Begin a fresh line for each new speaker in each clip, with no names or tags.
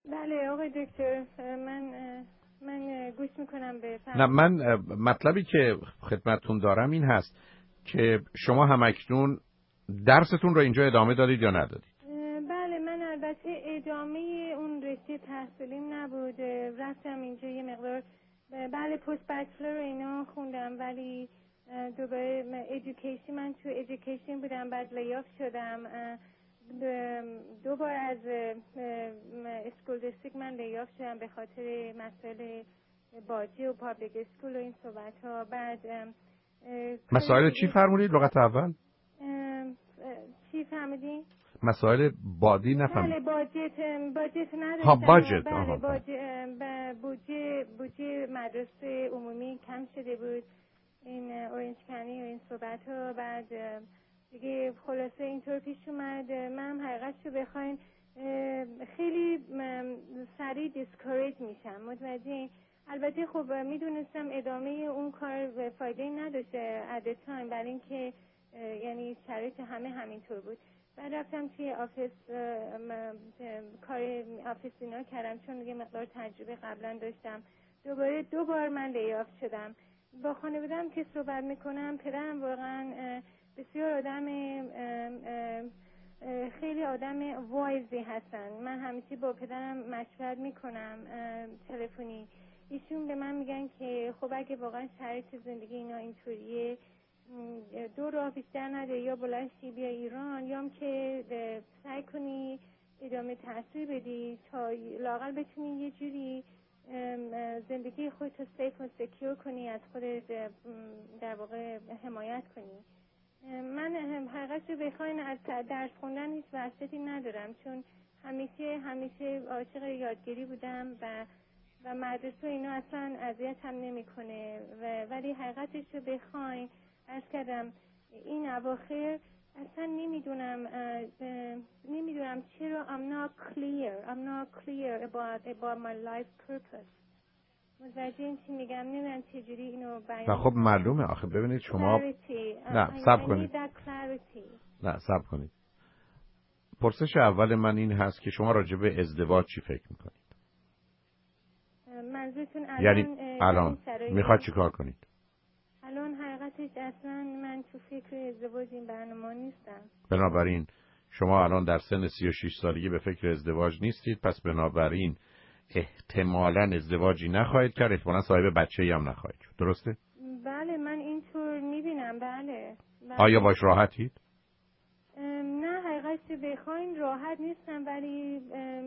بله آقای دکتر، من گوش میکنم به
نه، من مطلبی که خدمتتون دارم این هست که شما همکنون درستون رو اینجا ادامه دادید یا ندادید؟
بله، من البته ادامه اون رشته تحصیلیم نبود، رفتم اینجا یه مقدار بله پست بچلر اینا خوندم، ولی دوباره من تو ایژوکیشن بودم، بعد لیاف شدم. 2 بار از اسکول دیستریکت من لیاف شدم به خاطر مسائل باجی و پابلیک اسکول و این صحبت ها. بعد
مسائل چی فرمودید لغت اول؟
چی فهمیدین؟
مسائل بادی نفهمید.
بله باجت نداشتم.
ها باجت.
بله بودجه مدرسه عمومی کم شده بود، این اورنج کنی و این صحبت ها. بعد دیگه خلاصه اینطور پیش اومد. من حقیقتشو بخواین خیلی سریع دیسکاریج میشم، متوجه. البته خب میدونستم ادامه اون کار فایده نداشته at the time، برای اینکه یعنی شرایط همینطور بود. بعد رفتم توی آفیس کار آفیس اینا کردم، چون یه مقدار تجربه قبلا داشتم. دوباره 2 بار من لیاف شدم. با خانواده‌ام که صحبت میکنم، پدرم واقعا بسیار خیلی آدم وایزی هستن. من همیشه با پدرم مشورت میکنم تلفنی، ایشون به من میگن که خب اگه واقعا شرایط زندگی اینا اینطوریه، 2 راه بیشتر نده، یا بلند شی بیا ایران، یا هم که سعی کنی ادامه تحصیل بدی تا لااقل بتونی یه جوری زندگی خودت رو سیف و سکیور کنی، از خودت در واقع حمایت کنی. من حقیقتش رو بخواین از درس خوندن هیچ وحشتی ندارم، چون همیشه عاشق یادگیری بودم و مدرسه اینا اصلا اذیت هم نمیکنه. ولی حقیقتش رو بخواین عرض کردم این اواخر اصلا نمیدونم چرا I'm not clear about my life purpose. متوجه این چی میگم؟ نمیدونم چجوری اینو بیان.
خب معلومه آخه ببینید شما نه صبر کنید. پرسش اول من این هست که شما راجع به ازدواج چی فکر میکنید؟
منظورتون
الان میخواد چی کار کنید؟
الان حقیقتش اصلا من تو فکر ازدواج این برنامه نیستم.
بنابراین شما الان در سن 36 سالگی به فکر ازدواج نیستید، پس بنابراین احتمالاً ازدواجی نخواهید کرد، احتمالاً صاحب بچه‌ای هم نخواهید شد. درسته؟
بله من اینطور میبینم. بله.
آیا باش راحتید؟
نه حقیقتش بخواین راحت نیستم، ولی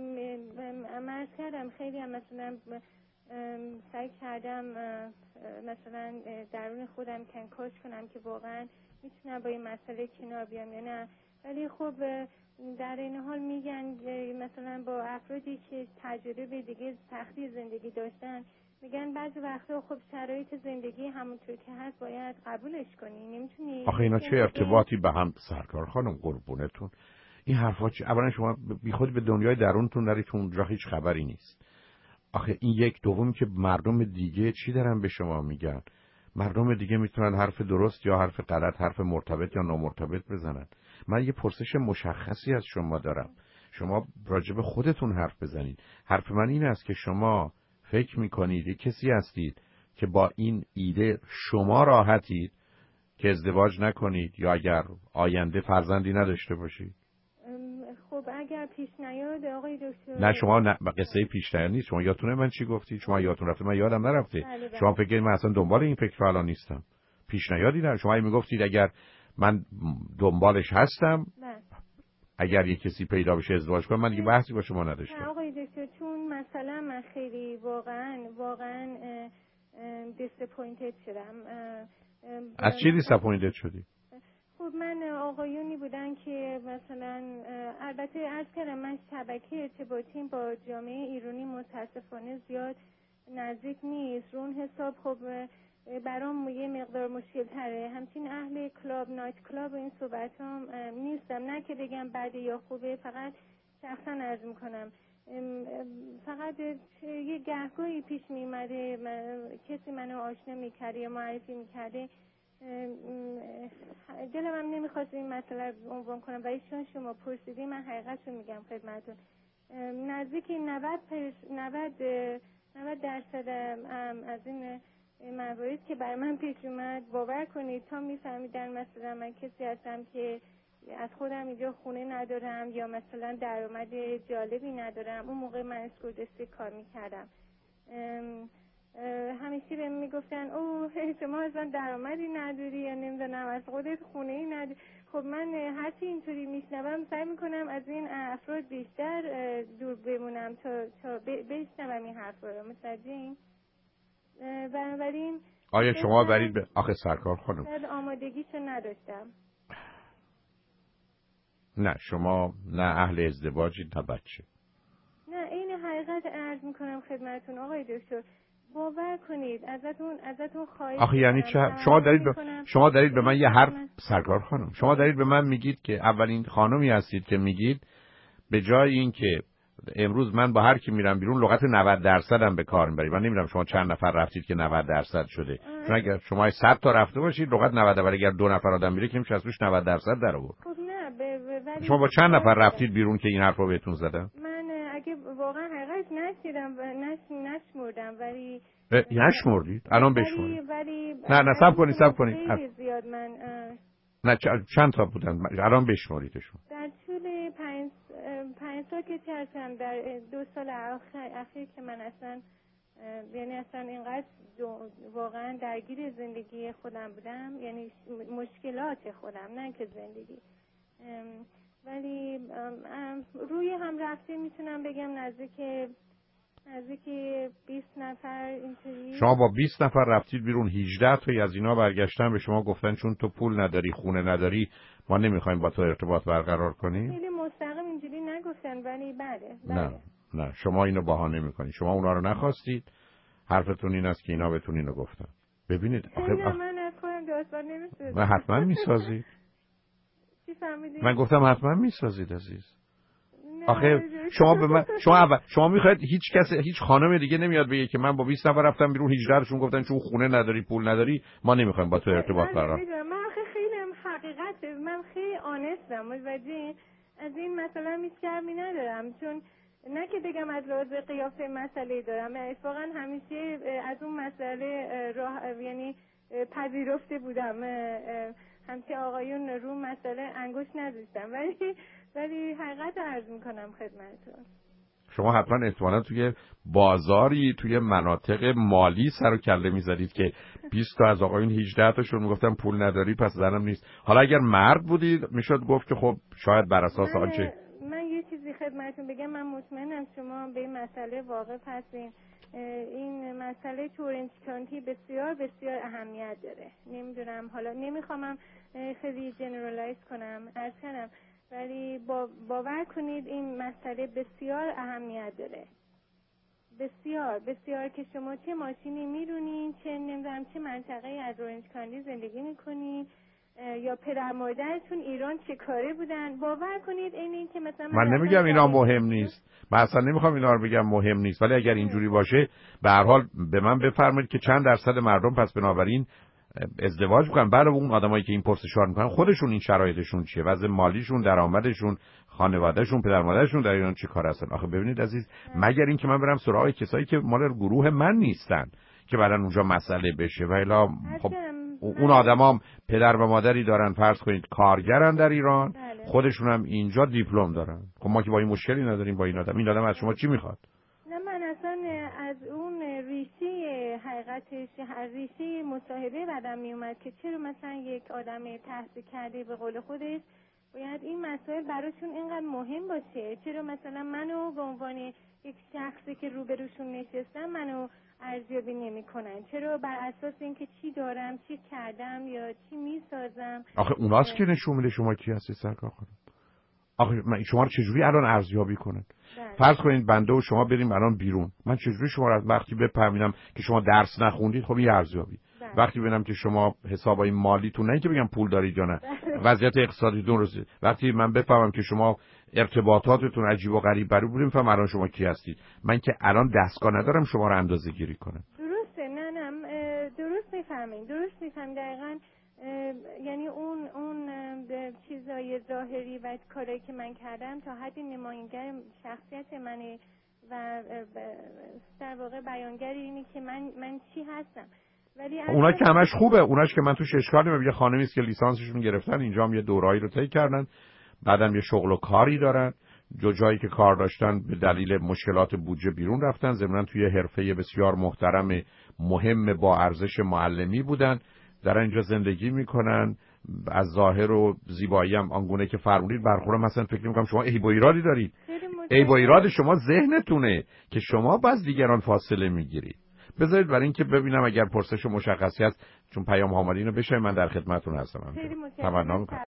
عمل کردم خیلی هم مثلا سعی کردم مثلا درون خودم کنکاش کنم که واقعا میتونم با این مسئله کنار بیام یا نه. ولی خب در این حال میگن مثلا با افرادی که تجربه به دیگه سختی زندگی داشتن، میگن بعضی وقتا خب شرایط زندگی همونطور که هست باید قبولش کنی، نمیتونی.
آخه اینا چه ارتباطی به هم سرکار خانم قربونتون؟ این حرفا چه؟ اولا شما بیخود به دنیای درونتون نریتون، اونجا هیچ خبری نیست. آخه این یک. دوم که مردم دیگه چی دارن به شما میگن؟ مردم دیگه میتونن حرف درست یا حرف غلط، حرف مرتبط یا نامرتبط بزنن. من یه پرسش مشخصی از شما دارم، شما راجع به خودتون حرف بزنید. حرف من این است که شما فکر میکنید یک کسی هستید که با این ایده شما راحتید که ازدواج نکنید یا اگر آینده فرزندی نداشته باشید؟
خب اگر پیش نیاد آقای دکتر.
نه شما قصه پیش نیاد نیست. شما یادتونه من چی گفتید؟ شما یادتون رفته؟ من یادم نرفته.
بله.
شما فکر کنید من اصلا دنبال این فکر الان نیستم. پیش نیادی نه. شما میگفتید اگر من دنبالش هستم اگر یک کسی پیدا بشه ازدواج کنم. من دیگه بحثی با شما نداشتم.
نه آقای دکتر، چون مثلا من خیلی واقعا دیسپوینتد شدم.
از چی دیسپوینتد شدی؟
خب من آقایونی بودن که مثلا البته عرض کردم من شبکه ارتباطیم با جامعه ایرانی متاسفانه زیاد نزدیک نیست. رون حساب خب برام یه مقدار مشکل تره. همچنین اهل کلاب، نایت کلاب و این صحبت هم نیستم. نه که بگم بده یا خوبه، فقط شخصا عرض میکنم فقط یه گهگاهی پیش میمده کسی منو آشنا میکرده یا معرفی میکرده، دلم هم نمیخواست این مسئله رو عنوان کنم، ولی چون شما پرسیدی من حقیقت رو میگم خدمتون. نزدیک 90% از این مواردی که برای من پیش اومد، باور کنید تا میفهمیدن مثلا من کسی هستم که از خودم اینجا خونه ندارم یا مثلا درآمد جالبی ندارم، اون موقع من اسکودستی کار میکردم، همیشه بهم میگفتن اوه شما اصلا درآمدی نداری یا نمیدونم از خودت خونه ای نداری. خب من هرچی اینطوری میشنوم سعی میکنم از این افراد بیشتر دور بمونم تا بشنوم این حرفا رو. متوجهین؟ بنابراین
آیا شما برید به آخه سرکار خانم
آمادگیشو نداشتم.
نه شما نه اهل ازدواجی نه بچه.
نه این حقیقت عرض میکنم خدمتون آقای دکتر، باور کنید ازتون خواهش
آخه یعنی چه؟ شما دارید به من یه حرف سرکار خانم، شما دارید به من میگید که اولین خانمی هستید که میگید به جای این که امروز من با هر کی میرم بیرون لغت 90% هم به کار میبرید. من نمیدونم شما چند نفر رفتید که 90% شده. چون اگر شما 100 تا رفته باشید لغت 90، ولی اگر 2 نفر آدم میره که میشه ازش 90% در آورد.
خب نه
شما با چند نفر رفتید بیرون که این حرف رو بهتون زدن؟
من اگه واقعا حقیقت نشیدم و نشمردم، ولی
نشمردید؟ الان بشمرید. نه صبر کنید.
خیلی زیاد من
نه چند تا بودن؟ الان بشماریدشون.
در طول 5 سال که چرسم، در 2 سال اخیر که من اصلا یعنی اصلا اینقدر واقعا درگیر زندگی خودم بودم، یعنی مشکلات خودم نه که زندگی، ولی روی هم رفته میتونم بگم نزدیک 20 نفر اینطوری.
شما با 20 نفر رفتید بیرون، 18 تایی از اینا برگشتن به شما گفتن چون تو پول نداری خونه نداری ما نمیخوایم با تو ارتباط برقرار کنیم؟
خیلی مستقیم اینجوری نگفتن ولی بله.
نه شما اینو بهانه میکنید، شما اونا رو نخواستید، حرفتون این است که اینا بهتون اینو گفتن. ببینید
من از خودم داستان نمیسازم.
من حتما میسازید.
چی فهمیدید؟
من گفتم حتما میسازید عزیز. آخه شما به من شما میخواید هیچ خانم دیگه نمیاد بگه که من با 20 نفر رفتم بیرون 18 شون گفتن چون خونه نداری پول نداری ما نمیخوایم با تو ارتباط برقرار.
من خیلی حقیقت من خیلی آنستم، متوجه از این مثلا هیچ شرمی ندارم، چون نه که بگم از لحاظ قیافه مسئله دارم، اتفاقا همیشه از اون مسئله یعنی پذیرفته بودم، همچه آقایون رو مسئله انگشت نذاشتم، ولی حقیقت عرض میکنم خدمتتون.
شما حتما احتمالاً توی بازاری توی مناطق مالی سر و کله میزدید که 20 تا از آقایون 18 تاشون میگفتن پول نداری پس زنم نیست. حالا اگر مرد بودید میشد گفت که خب شاید بر اساس آنچه
من یه چیزی خدمتتون بگم، من مطمئنم شما به این مسئله واقف هستین. این مسئله تو اورنج کانتی بسیار بسیار اهمیت داره. نمیدونم حالا نمیخوام خیلی جنرالایز کنم ولی باور کنید این مسئله بسیار اهمیت داره، بسیار بسیار، که شما چه ماشینی میرونین، چه نمیدونم چه منطقه از اورنج کانتی زندگی میکنین، یا پدر مادرتون ایران چه کاره بودن. باور کنید این که مثلا
من نمیگم اینا مهم نیست، من اصلا نمیخوام اینا رو بگم مهم نیست، ولی اگر اینجوری باشه به هر حال به من بفرمایید که چند درصد مردم پس بنابراین ازدواج میکنن. برای اون آدمایی که این پرسشوار میکنن خودشون این شرایطشون چیه، وضع مالیشون، درآمدشون، خانوادهشون، پدر مادرشون در ایران چه کار هستن. آخه ببینید عزیز، مگر اینکه من برم سراغ کسایی که مال گروه من نیستن که بعدن اونجا مسئله بشه. و الا خب اون آدمام پدر و مادری دارن، فرض کنید کارگرن در ایران، خودشون هم اینجا دیپلم دارن. خب ما که با این مشکلی نداریم با این آدم از شما چی میخواد؟
نه من اصلا از اون ریشه حقیقتش، ریشه مصاحبه بعدم میومد که چرا مثلا یک آدم تحصیل کرده به قول خودش باید این مسائل براشون اینقدر مهم باشه، چرا مثلا منو به عنوان یک شخصی که روبروشون نشستم منو ارزیابی نمی‌کنن، چرا بر اساس اینکه چی دارم، چی کردم یا چی میسازم. آخه
اوناست که نشون میده شما کی هستی سرکار خانم. آخه من شما رو چجوری الان ارزیابی کنن؟ فرض کنید بنده و شما بریم الان بیرون، من چجوری شما رو وقتی بفهمیدم که شما درس نخوندید، خب این ارزیابی. وقتی ببینم که شما حسابای مالیتون، نه اینکه بگم پول دارید یا نه، وضعیت اقتصادیتون رسید، وقتی من بفهمم که شما ارتباطاتتون عجیب و غریب برای بودیم، فهم الان شما کی هستید. من که الان دستگاه ندارم شما رو اندازه‌گیری کنم.
درسته، نه درست میفهمین دقیقاً. یعنی اون چیزای ظاهری و کاری که من کردم تا حدی نمایانگر شخصیت منه و در واقع بیانگر اینه که من چی هستم. ولی
اونا که همش خوبه، اوناش که من توش اشکال نمیبینم. یه خانمی است که لیسانسشون گرفتن، اینجا هم یه دورایی رو طی کردن، بعدم یه شغل و کاری دارن، جایی که کار داشتن به دلیل مشکلات بودجه بیرون رفتن، ضمن توی حرفه بسیار محترم مهم با ارزش معلمی بودن، در اینجا زندگی میکنن. از ظاهر و زیبایی هم آنگونه که فرمودید برخورم مثلا فکر میکنم شما عیب و ایرادی دارید. عیب و ایراد شما ذهنتونه که شما باز دیگران فاصله میگیرید. بذارید برای اینکه ببینم اگر پرسش و مشخصی هست، چون پیام آمدین رو بشه، من در خدمتتون هستم. تمنا میکنم.